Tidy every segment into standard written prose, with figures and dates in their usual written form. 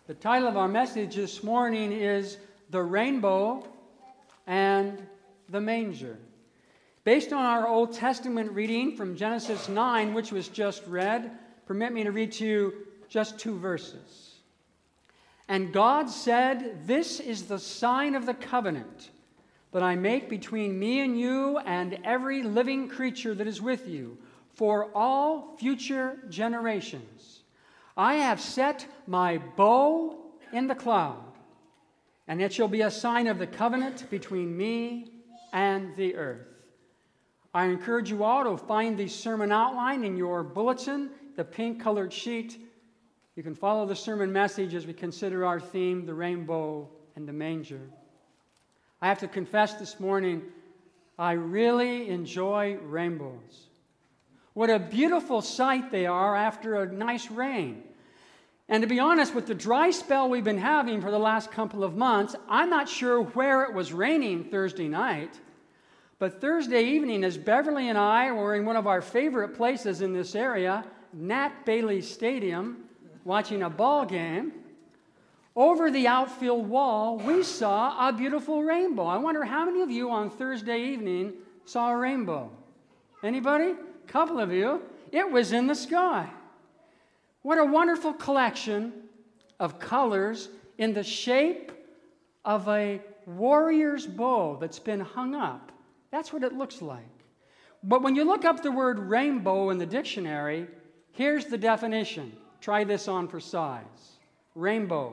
The title of our message this morning is The Rainbow and the Manger. Based on our Old Testament reading from Genesis 9, which was just read, permit me to read to you just 2 verses. And God said, "This is the sign of the covenant that I make between me and you and every living creature that is with you for all future generations. I have set my bow in the cloud, and it shall be a sign of the covenant between me and the earth." I encourage you all to find the sermon outline in your bulletin, the pink-colored sheet. You can follow the sermon message as we consider our theme, the rainbow and the manger. I have to confess this morning, I really enjoy rainbows. What a beautiful sight they are after a nice rain. And to be honest, with the dry spell we've been having for the last couple of months, I'm not sure where it was raining Thursday night. But Thursday evening, as Beverly and I were in one of our favorite places in this area, Nat Bailey Stadium, watching a ball game, over the outfield wall, we saw a beautiful rainbow. I wonder how many of you on Thursday evening saw a rainbow? Anybody? A couple of you. It was in the sky. What a wonderful collection of colors in the shape of a warrior's bow that's been hung up. That's what it looks like. But when you look up the word rainbow in the dictionary, here's the definition. Try this on for size. Rainbow: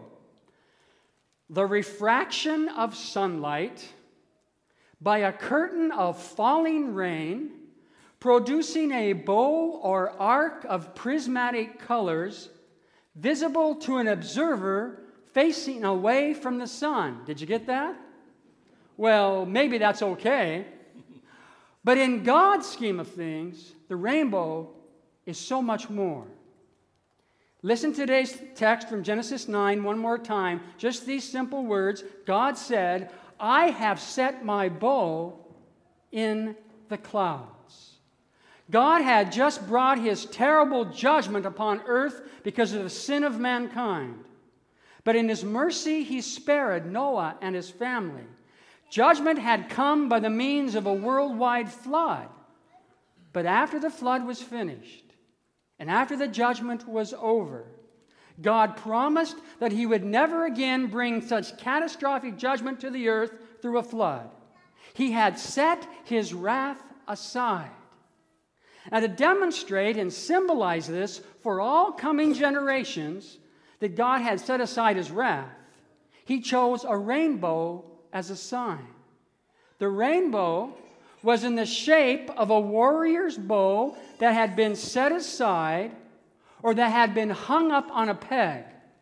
the refraction of sunlight by a curtain of falling rain, producing a bow or arc of prismatic colors visible to an observer facing away from the sun. Did you get that? Well, maybe that's okay. But in God's scheme of things, the rainbow is so much more. Listen to today's text from Genesis 9 one more time. Just these simple words. God said, "I have set my bow in the clouds." God had just brought his terrible judgment upon earth because of the sin of mankind. But in his mercy, he spared Noah and his family. Judgment had come by the means of a worldwide flood. But after the flood was finished, and after the judgment was over, God promised that he would never again bring such catastrophic judgment to the earth through a flood. He had set his wrath aside. And to demonstrate and symbolize this for all coming generations, that God had set aside his wrath, he chose a rainbow as a sign. The rainbow was in the shape of a warrior's bow that had been set aside or that had been hung up on a peg.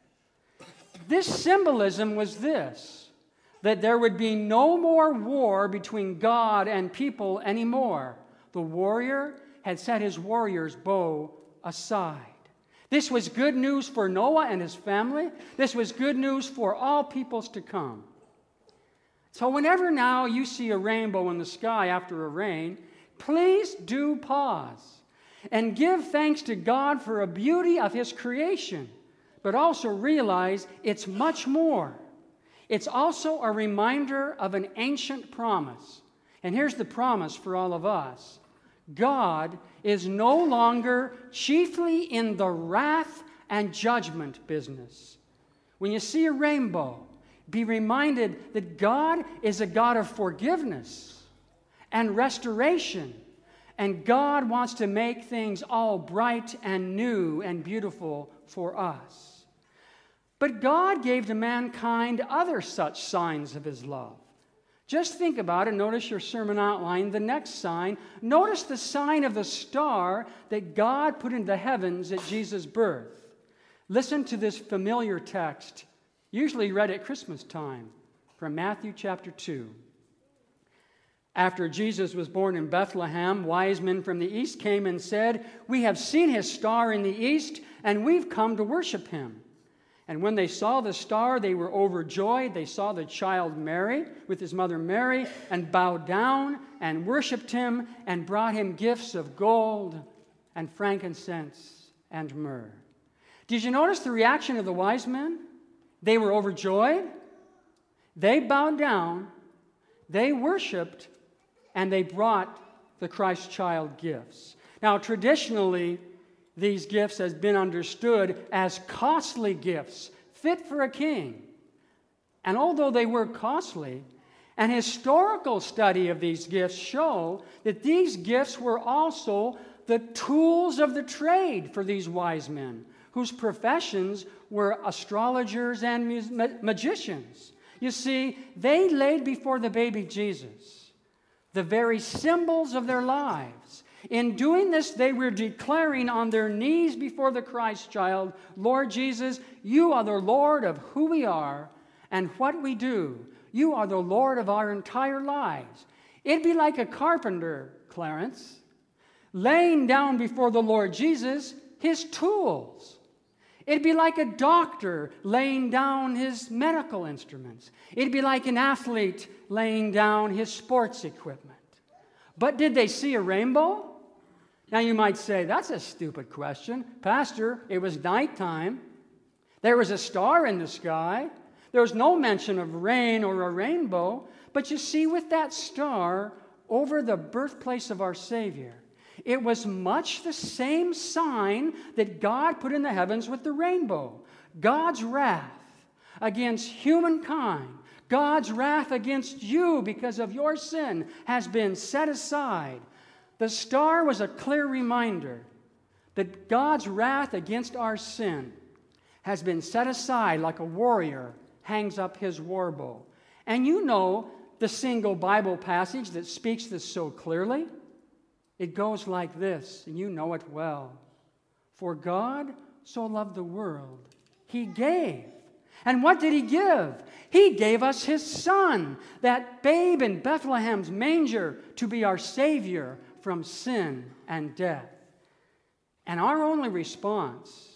This symbolism was this: that there would be no more war between God and people anymore. The warrior had set his warrior's bow aside. This was good news for Noah and his family. This was good news for all peoples to come. So whenever now you see a rainbow in the sky after a rain, please do pause and give thanks to God for a beauty of his creation, but also realize it's much more. It's also a reminder of an ancient promise. And here's the promise for all of us. God is no longer chiefly in the wrath and judgment business. When you see a rainbow, be reminded that God is a God of forgiveness and restoration, and God wants to make things all bright and new and beautiful for us. But God gave to mankind other such signs of his love. Just think about it. Notice your sermon outline. The next sign. Notice the sign of the star that God put into the heavens at Jesus' birth. Listen to this familiar text, usually read at Christmas time, from Matthew chapter 2. After Jesus was born in Bethlehem, wise men from the east came and said, "We have seen his star in the east, and we've come to worship him." And when they saw the star, they were overjoyed. They saw the child Mary with his mother Mary and bowed down and worshiped him and brought him gifts of gold and frankincense and myrrh. Did you notice the reaction of the wise men? They were overjoyed. They bowed down. They worshiped. And they brought the Christ child gifts. Now, traditionally, these gifts has been understood as costly gifts, fit for a king. And although they were costly, an historical study of these gifts show that these gifts were also the tools of the trade for these wise men, whose professions were astrologers and magicians. You see, they laid before the baby Jesus the very symbols of their lives. In doing this, they were declaring on their knees before the Christ child, Lord Jesus, you are the Lord of who we are and what we do. You are the Lord of our entire lives. It'd be like a carpenter, Clarence, laying down before the Lord Jesus his tools. It'd be like a doctor laying down his medical instruments. It'd be like an athlete laying down his sports equipment. But did they see a rainbow? Now you might say, that's a stupid question. Pastor, it was nighttime. There was a star in the sky. There was no mention of rain or a rainbow. But you see, with that star over the birthplace of our Savior, it was much the same sign that God put in the heavens with the rainbow. God's wrath against humankind, God's wrath against you because of your sin has been set aside. The star was a clear reminder that God's wrath against our sin has been set aside like a warrior hangs up his war bow. And you know the single Bible passage that speaks this so clearly? It goes like this, and you know it well. For God so loved the world, He gave. And what did He give? He gave us His Son, that babe in Bethlehem's manger, to be our Savior from sin and death. And our only response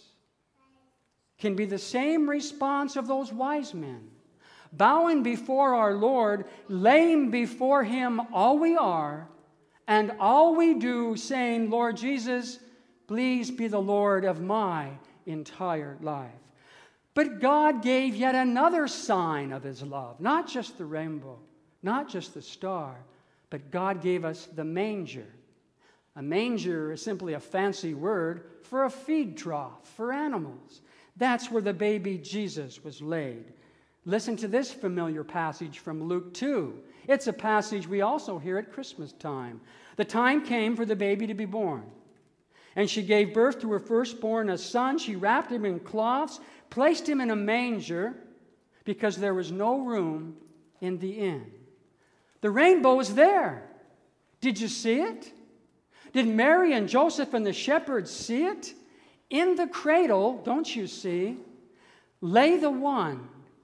can be the same response of those wise men. Bowing before our Lord, laying before Him all we are, and all we do, saying, Lord Jesus, please be the Lord of my entire life. But God gave yet another sign of His love, not just the rainbow, not just the star, but God gave us the manger. A manger is simply a fancy word for a feed trough for animals. That's where the baby Jesus was laid. Listen to this familiar passage from Luke 2. It's a passage we also hear at Christmas time. The time came for the baby to be born. And she gave birth to her firstborn, a son. She wrapped him in cloths, placed him in a manger, because there was no room in the inn. The rainbow was there. Did you see it? Did Mary and Joseph and the shepherds see it? In the cradle, don't you see, lay the one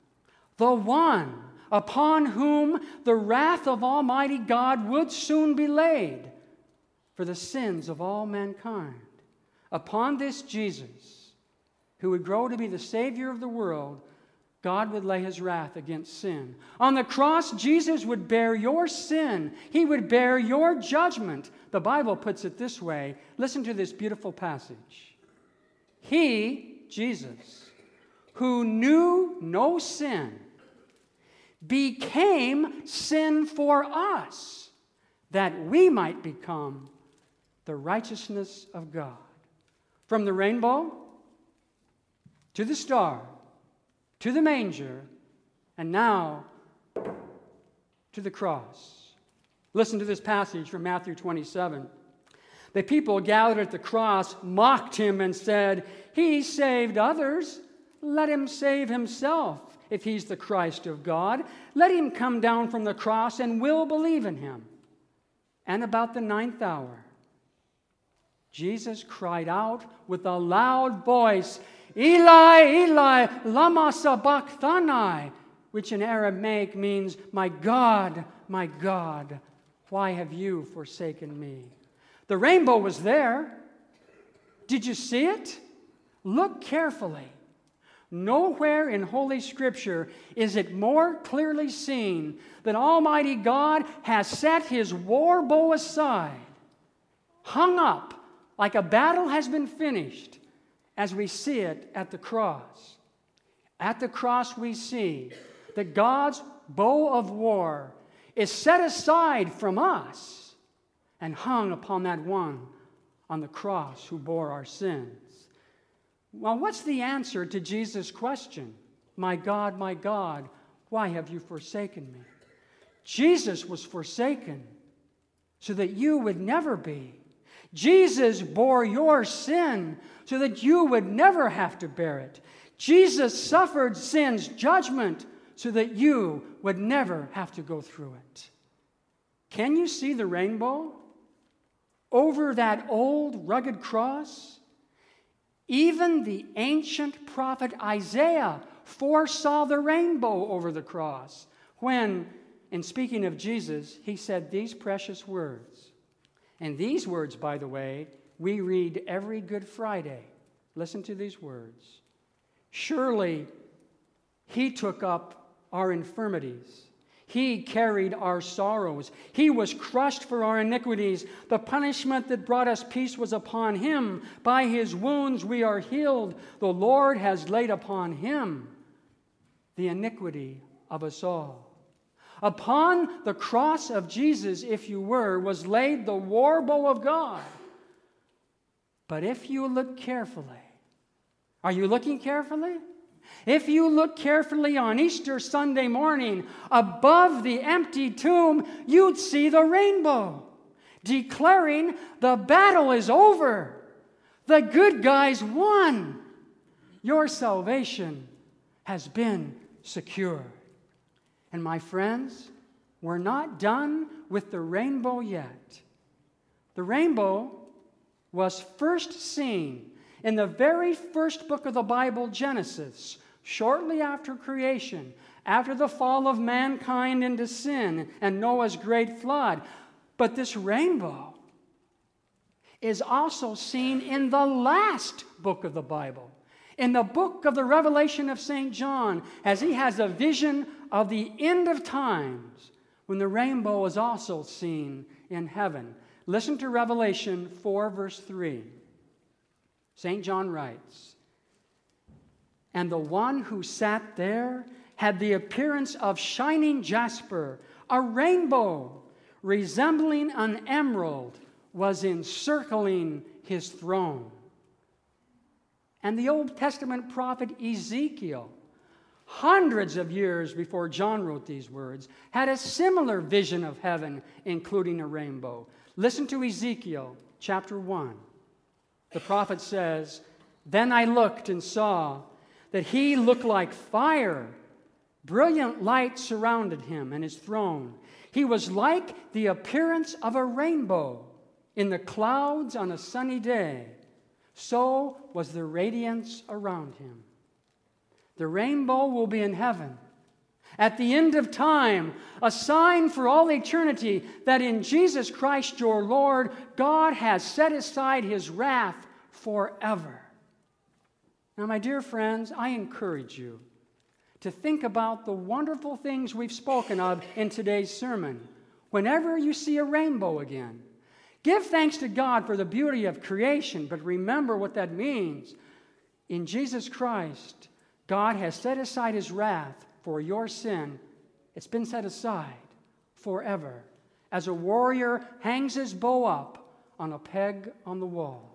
upon whom the wrath of Almighty God would soon be laid for the sins of all mankind. Upon this Jesus, who would grow to be the Savior of the world, God would lay His wrath against sin. On the cross, Jesus would bear your sin. He would bear your judgment. The Bible puts it this way. Listen to this beautiful passage. He, Jesus, who knew no sin, became sin for us, that we might become the righteousness of God. From the rainbow to the star, to the manger, and now to the cross. Listen to this passage from Matthew 27. The people gathered at the cross mocked Him and said, He saved others. Let Him save Himself. If He's the Christ of God, let Him come down from the cross and we'll believe in Him. And about the 9th hour, Jesus cried out with a loud voice, Eli, Eli, lama sabachthani, which in Aramaic means, my God, why have you forsaken me? The rainbow was there. Did you see it? Look carefully. Nowhere in Holy Scripture is it more clearly seen that Almighty God has set His war bow aside, hung up like a battle has been finished, as we see it at the cross. At the cross we see that God's bow of war is set aside from us and hung upon that one on the cross who bore our sins. Well, what's the answer to Jesus' question? My God, why have you forsaken me? Jesus was forsaken so that you would never be. Jesus bore your sin so that you would never have to bear it. Jesus suffered sin's judgment so that you would never have to go through it. Can you see the rainbow over that old rugged cross? Even the ancient prophet Isaiah foresaw the rainbow over the cross when, in speaking of Jesus, he said these precious words. And these words, by the way, we read every Good Friday. Listen to these words. Surely he took up our infirmities. He carried our sorrows. He was crushed for our iniquities. The punishment that brought us peace was upon him. By his wounds we are healed. The Lord has laid upon him the iniquity of us all. Upon the cross of Jesus, if you were, was laid the war bow of God. But if you look carefully, are you looking carefully? If you look carefully on Easter Sunday morning, above the empty tomb, you'd see the rainbow, declaring the battle is over. The good guys won. Your salvation has been secured. And my friends, we're not done with the rainbow yet. The rainbow was first seen in the very first book of the Bible, Genesis, shortly after creation, after the fall of mankind into sin and Noah's great flood. But this rainbow is also seen in the last book of the Bible, in the book of the Revelation of St. John, as he has a vision of the end of times, when the rainbow is also seen in heaven. Listen to Revelation 4, verse 3. St. John writes, "And the one who sat there had the appearance of shining jasper. A rainbow resembling an emerald was encircling his throne." And the Old Testament prophet Ezekiel, hundreds of years before John wrote these words, had a similar vision of heaven, including a rainbow. Listen to Ezekiel chapter 1. The prophet says, "Then I looked and saw that he looked like fire. Brilliant light surrounded him and his throne. He was like the appearance of a rainbow in the clouds on a sunny day. So was the radiance around him." The rainbow will be in heaven at the end of time, a sign for all eternity that in Jesus Christ your Lord, God has set aside his wrath forever. Now, my dear friends, I encourage you to think about the wonderful things we've spoken of in today's sermon. Whenever you see a rainbow again, give thanks to God for the beauty of creation, but remember what that means. In Jesus Christ, God has set aside his wrath for your sin. It's been set aside forever, as a warrior hangs his bow up on a peg on the wall.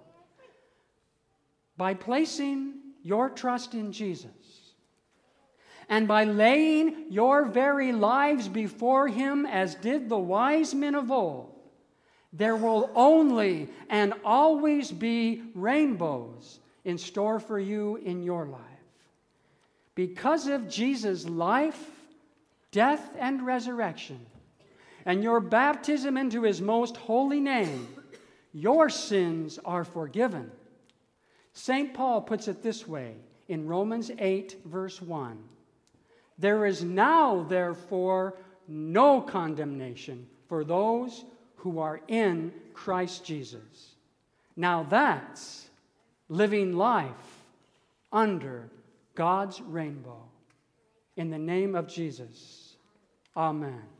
By placing your trust in Jesus, and by laying your very lives before him as did the wise men of old, there will only and always be rainbows in store for you in your life. Because of Jesus' life, death, and resurrection, and your baptism into his most holy name, your sins are forgiven. St. Paul puts it this way in Romans 8, verse 1. "There is now, therefore, no condemnation for those who are in Christ Jesus." Now that's living life under God's rainbow. In the name of Jesus, amen.